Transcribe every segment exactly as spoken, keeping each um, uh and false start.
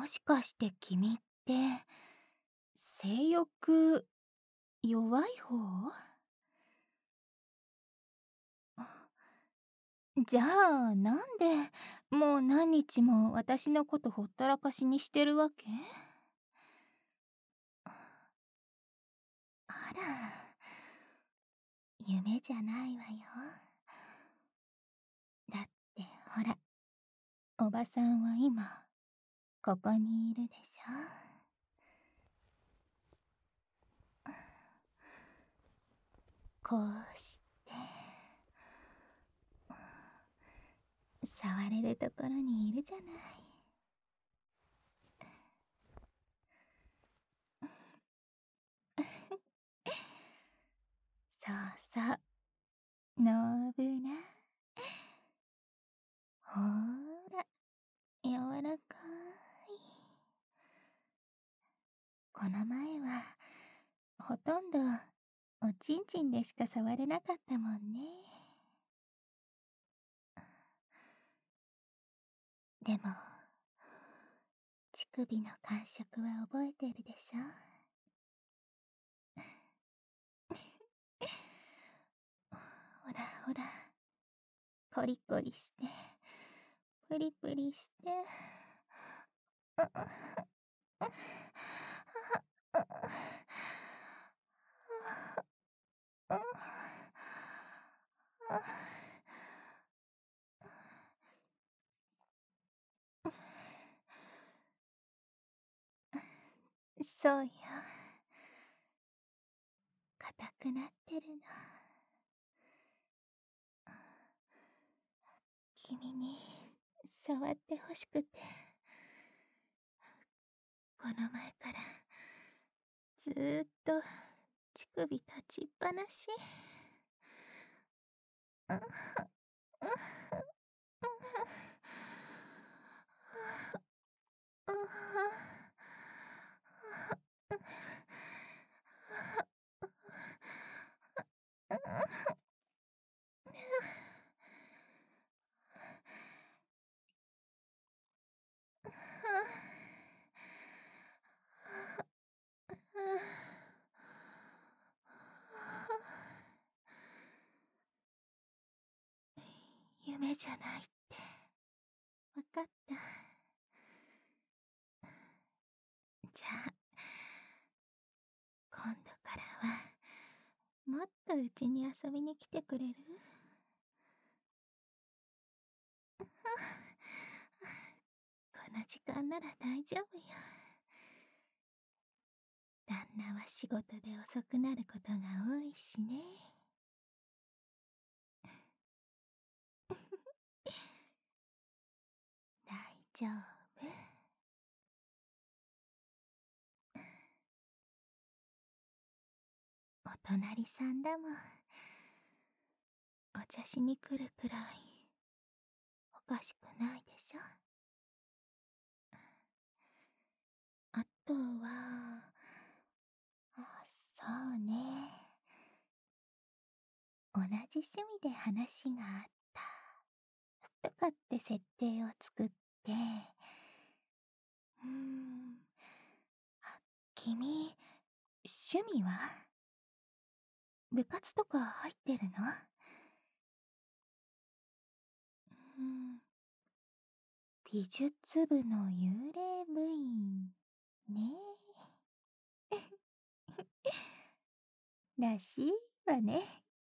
もしかして君って、性欲、弱い方？じゃあ、なんで、もう何日も私のことほったらかしにしてるわけ？あら、夢じゃないわよ。だってほら、おばさんは今、ここにいるでしょ。こうして、触れるところにいるじゃない。そうそう、のぶな。ほーら、柔らかい。この前は、ほとんど、おちんちんでしか触れなかったもんね。でも、乳首の感触は覚えてるでしょ？ほらほら、コリコリして、プリプリして。そうよ。硬くなってるの。君に触ってほしくて、この前からずーっと乳首立ちっぱなし。夢じゃないってわかった。じゃあ、今度からはもっとうちに遊びに来てくれる？この時間なら大丈夫よ。旦那は仕事で遅くなることが多いしね。大丈夫。お隣さんだもん。お茶しに来るくらいおかしくないでしょ。あとは、あ、そうね。同じ趣味で話があったとかって設定を作って、うーん、あ、君、趣味は？部活とか入ってるの？うん、美術部の幽霊部員ね。らしいわね。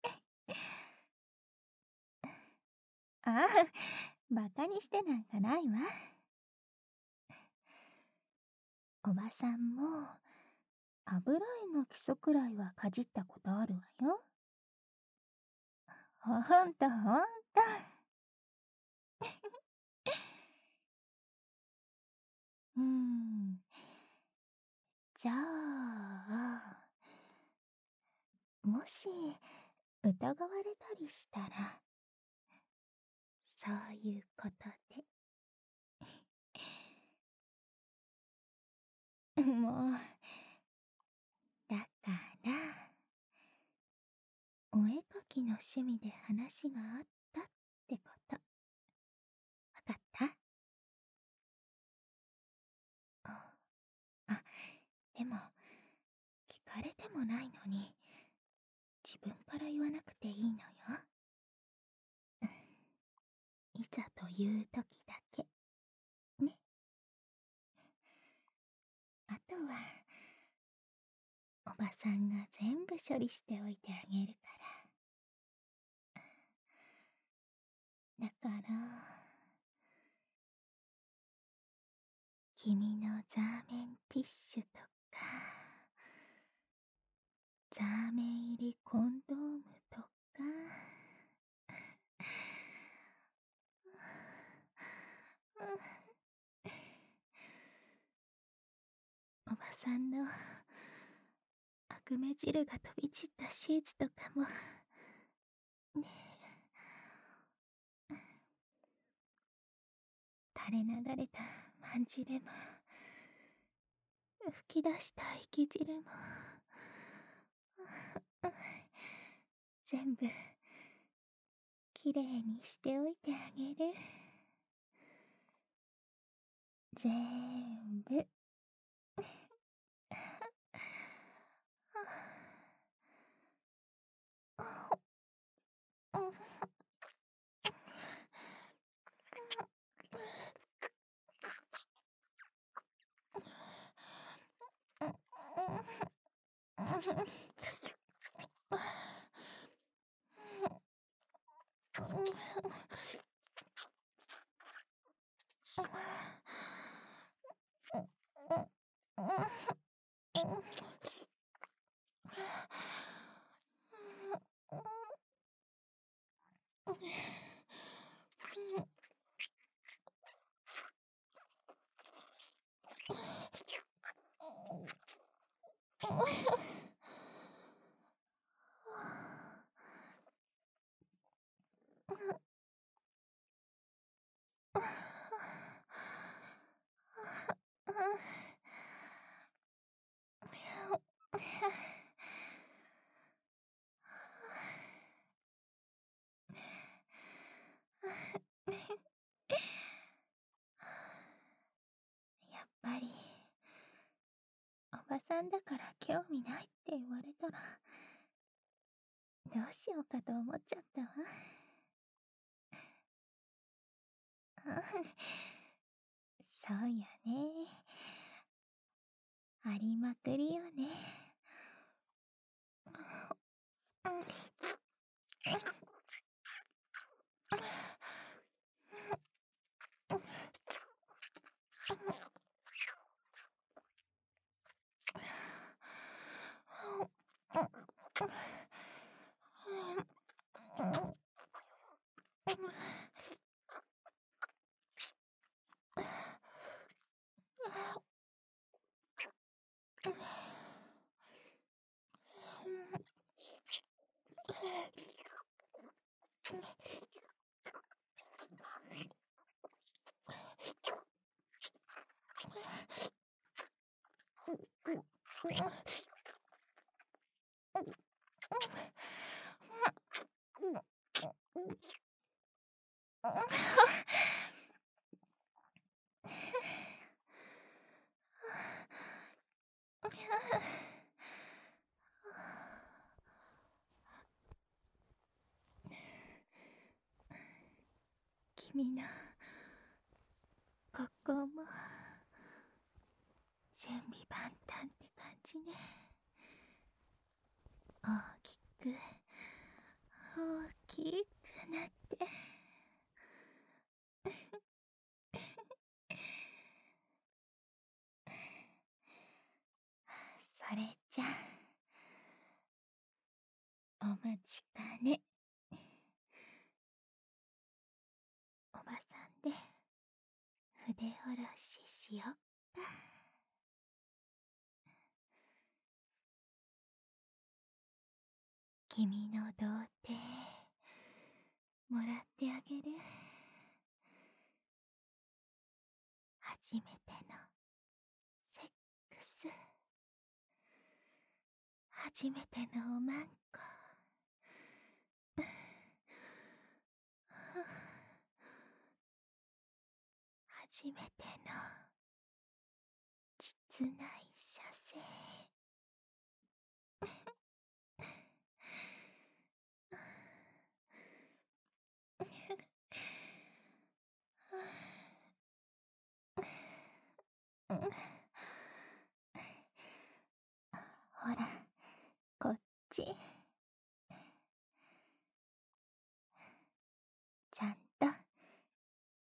ああ、バカにしてなんかないわ。おばさんも油絵の基礎くらいはかじったことあるわよ。ほんとほんと。うーん。じゃあ、もし疑われたりしたら、そういうことで。もう、だから、お絵かきの趣味で話があったってこと。わかった？ でも聞かれてもないのに自分から言わなくていいのよ。いざという時だけね。あとはおばさんが全部処理しておいてあげるから。だから君のザーメンティッシュとかザーメン入りコンドームとかおばさんの悪目汁が飛び散ったシーツとかもね。垂れ流れたまんじれも吹き出した息汁も全部きれいにしておいてあげる。全部やっぱりおばさんだから興味ないって言われたらどうしようかと思っちゃったわ。そうやね。ありまくりよね。君のここも準備万端って感じね。大きく大きくなってそれじゃお待ちかね。おばさんで筆下ろししよっか。君の童貞もらってあげる。初めてのセックス、初めてのおまんこ、初めての実内射精。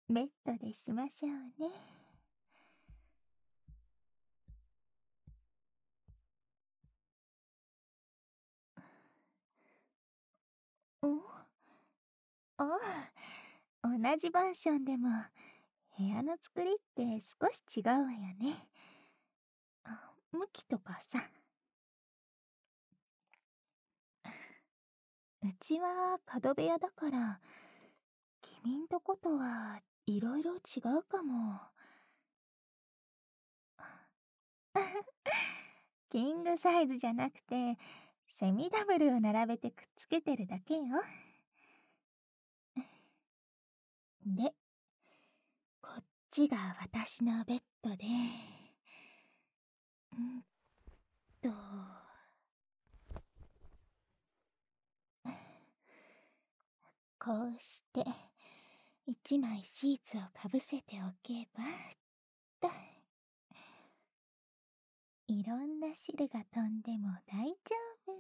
ベッドでしましょうね。おああ、同じマンションでも部屋の作りって少し違うわよね。あ、向きとかさ。うちは角部屋だから、君んとことはいろいろ違うかも。キングサイズじゃなくて、セミダブルを並べてくっつけてるだけよ。で、こっちが私のベッドで、んと、こうして一枚シーツをかぶせておけばと、いろんな汁が飛んでも大丈夫。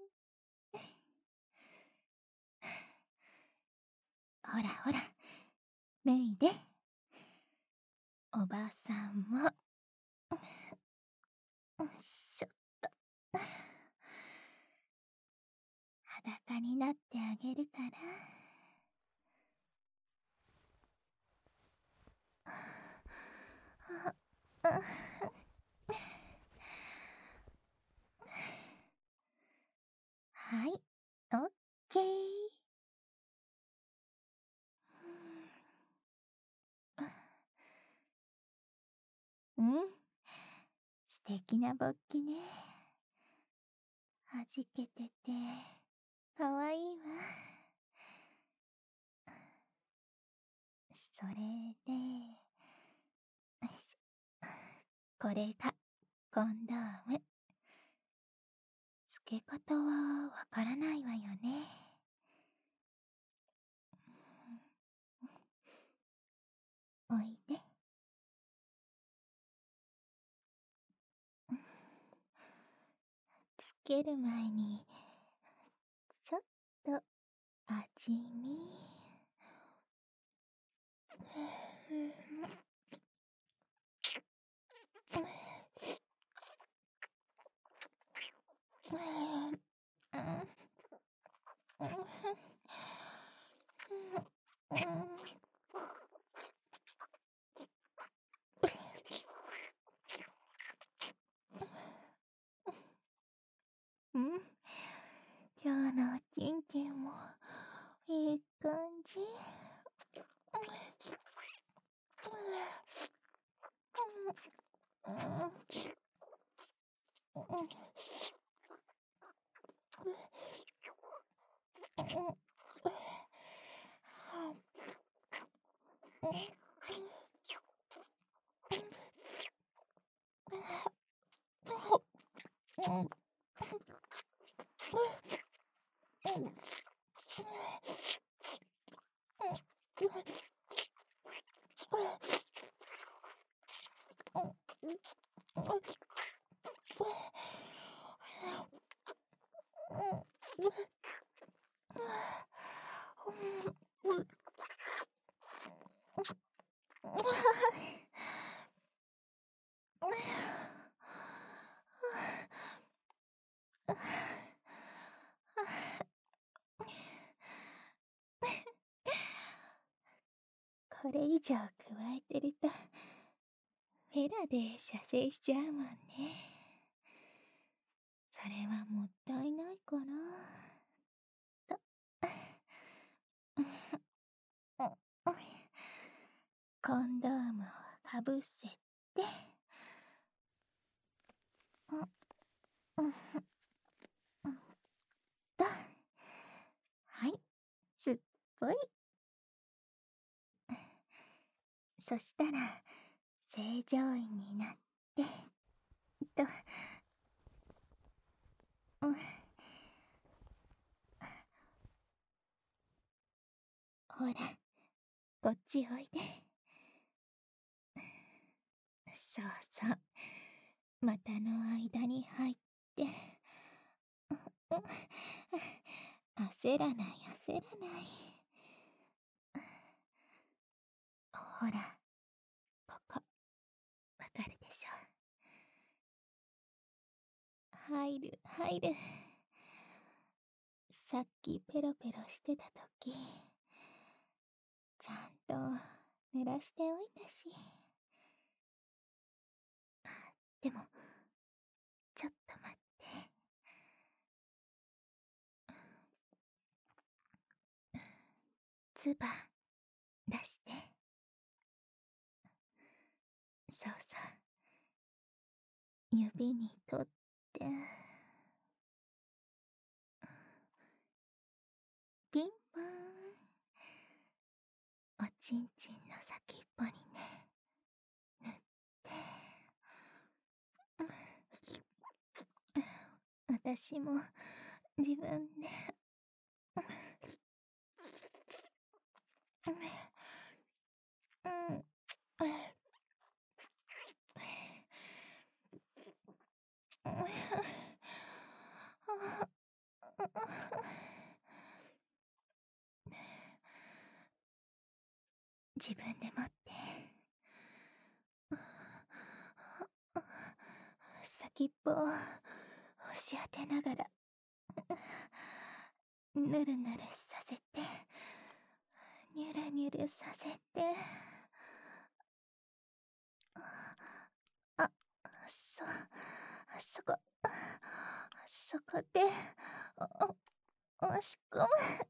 ほらほら、脱いで。おばさんも。よいしょっと。裸になってあげるから。はい、オッケー。うん、素敵な勃起ね。はじけててかわいいわ。それで、よいしょ、これがコンドーム。付け方はわからないわよね。おいで。つける前にちょっと味見。うん、今日のチンチンもいい感じ。これ以上加えてるとフェラで射精しちゃうもんね。それはもったいないかなと。コンドームをかぶせて、と、はい、すっぽい。そしたら正常位になってと、うん、ほらこっちおいで。そうそう、股の間に入って、焦らない焦らない。ほほら、ここ、わかるでしょ。入る、入る。さっきペロペロしてたとき、ちゃんと濡らしておいたし。でも、ちょっと待って。つば、出して。そうそう。指に取って。ピンポーン。おちんちんの先っぽにね、塗って。私も自分でうん。自分で持って。先っぽを押し当てながらぬるぬるさせて、ニュルニュルさせて。あ、そ、そこ、そこで、お、押し込む。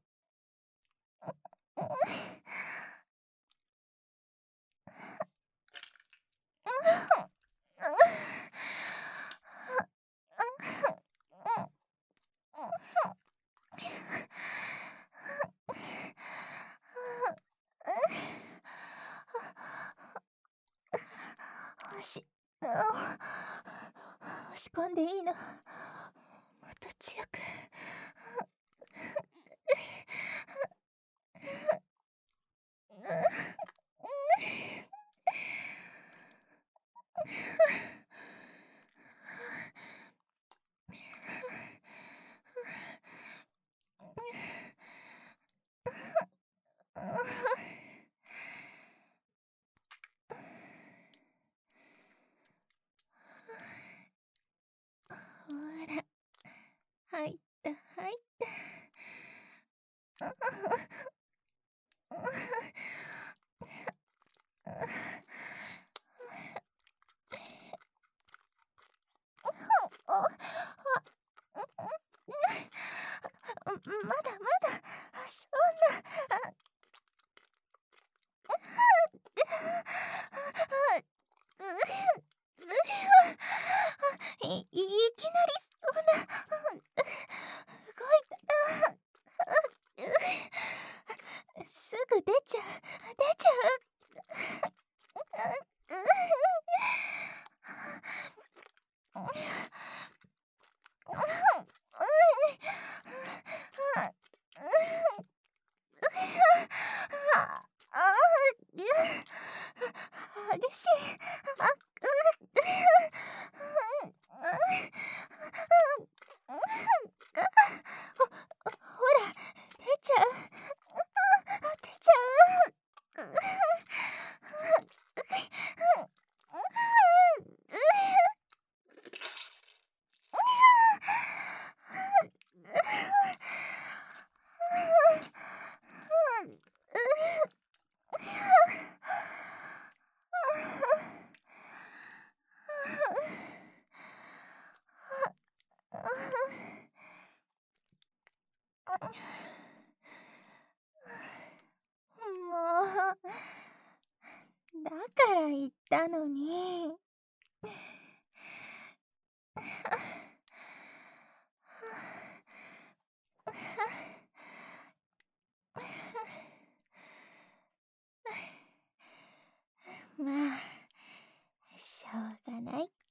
押し、押し込んでいいの。もっと強く。ほら、入った入った。まだまだ、そんな。い、いきなりそんな動いたらすぐ出ちゃう出ちゃう。激しい。あ、ほ、ほら、出ちゃう。出ちゃう。もう、だから言ったのに。まあ、しょうがないか。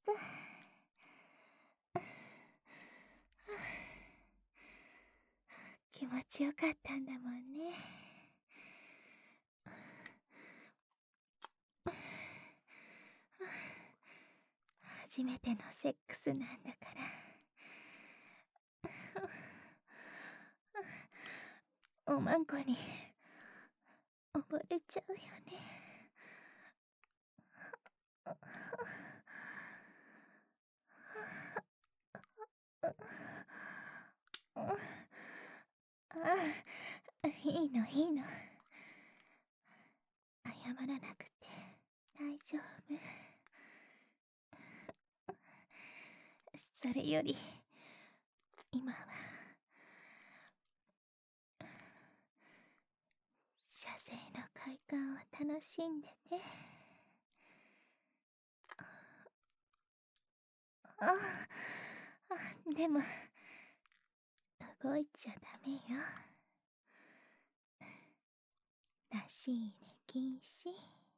気持ちよかったんだもんね。初めてのセックスなんだから。おまんこに溺れちゃうよね。 あ、いいのいいの。謝らなくて大丈夫。それより今は射精の快感を楽しんでて。ああ、でも動いちゃダメよ。出し入れ禁止。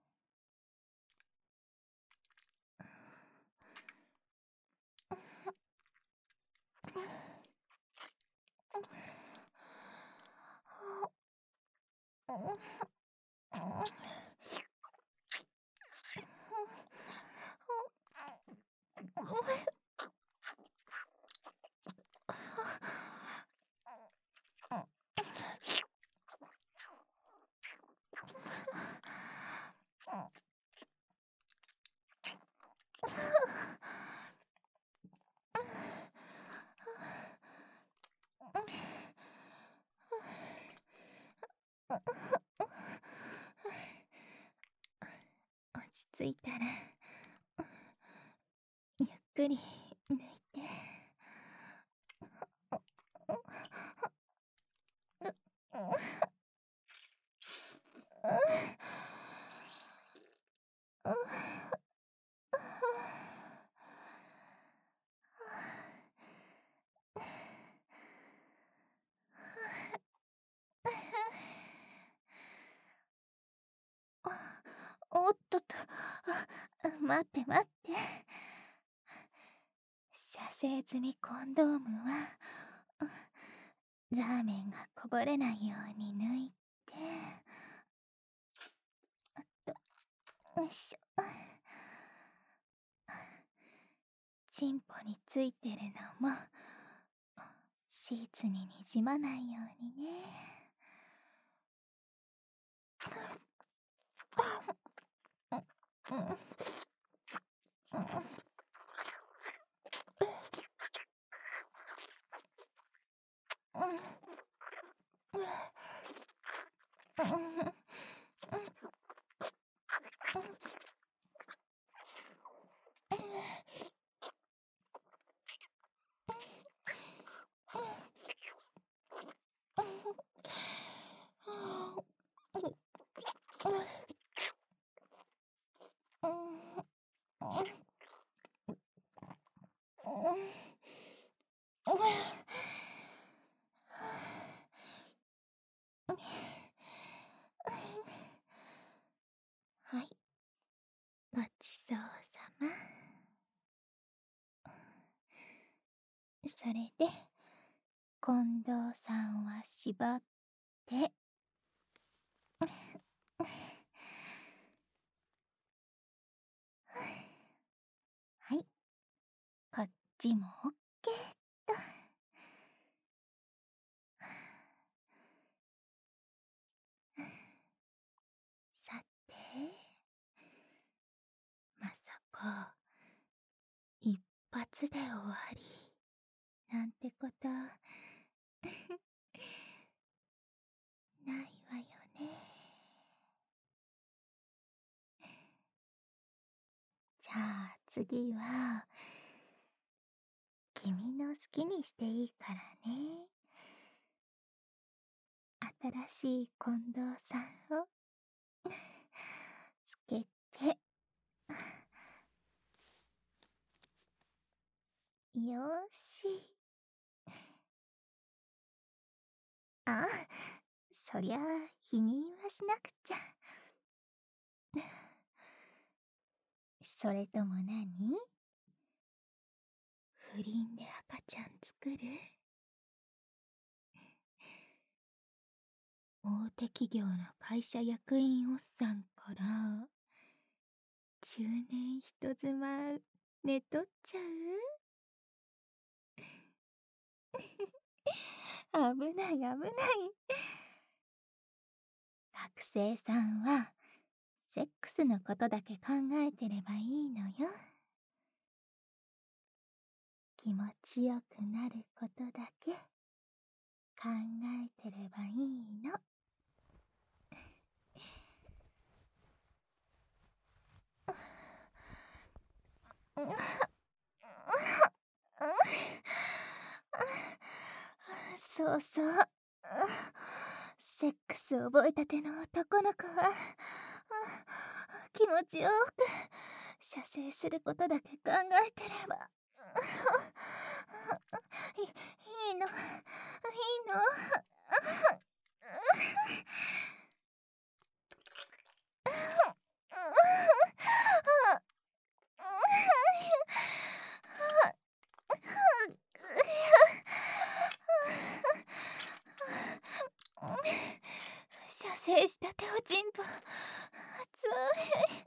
落ち着いたらゆっくり抜いて。おっとっと、待って待って。射精済みコンドームはザーメンがこぼれないように抜いて。あっと、よいしょ。チンポについてるのもシーツににじまないようにね。はい、ごちそうさま。それで近藤さんは縛って、はい、こっちもオッケーっと。さて、まさか一発で終わりなんてことないわよね。じゃあ次は君の好きにしていいからね。新しい近藤さんをつけて。よーし。あ、そりゃ否認はしなくちゃ。それとも何？不倫で赤ちゃん作る？大手企業の会社役員おっさんから中年人妻寝取っちゃう？危ない危ない。学生さんはセックスのことだけ考えてればいいのよ。気持ちよくなることだけ考えてればいいの。そうそう。セックス覚えたての男の子は気持ちよく射精することだけ考えてればいいいのいいの。射精したておちんぽ熱い。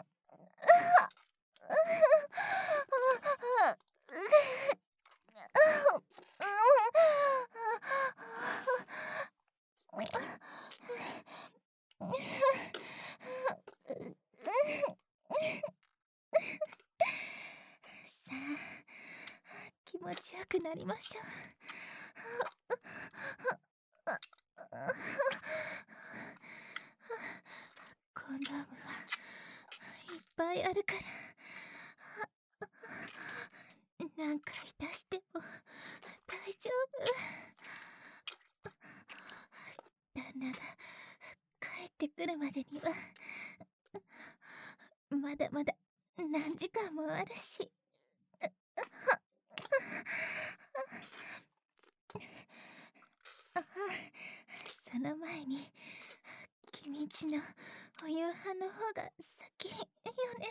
さあ、気持ちよくなりましょう。コンドームはいっぱいあるから、何回出しても大丈夫。旦那が帰ってくるまでにはまだまだ何時間もあるし。その前に君んちのお夕飯の方が先よね。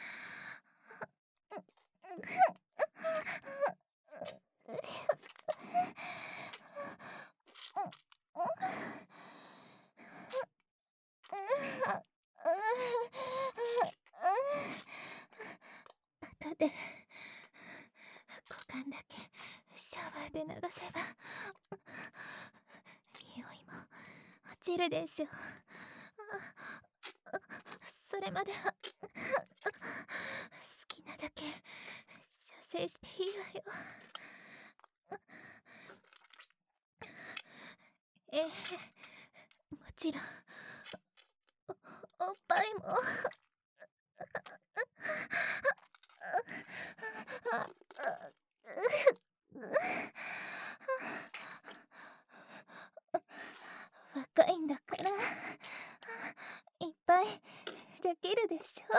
後で股間だけシャワーで流せば匂いも落ちるでしょう。それまでは好きなだけ射精していいわよ。ええ、もちろんお、おっぱいも。若いんだからいっぱいできるでしょ。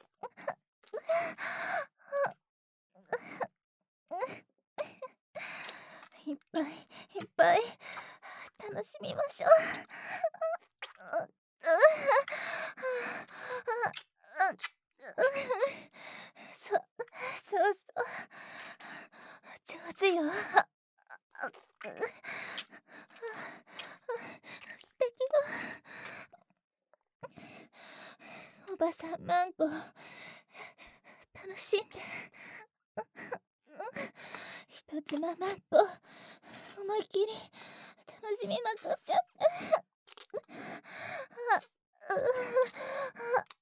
いっぱいいっぱい楽しみましょう。そ、そうそう上手よ。素敵よ。おばさんマンゴー楽しんで。人妻マンゴー思いっきり楽しみまくっちゃって。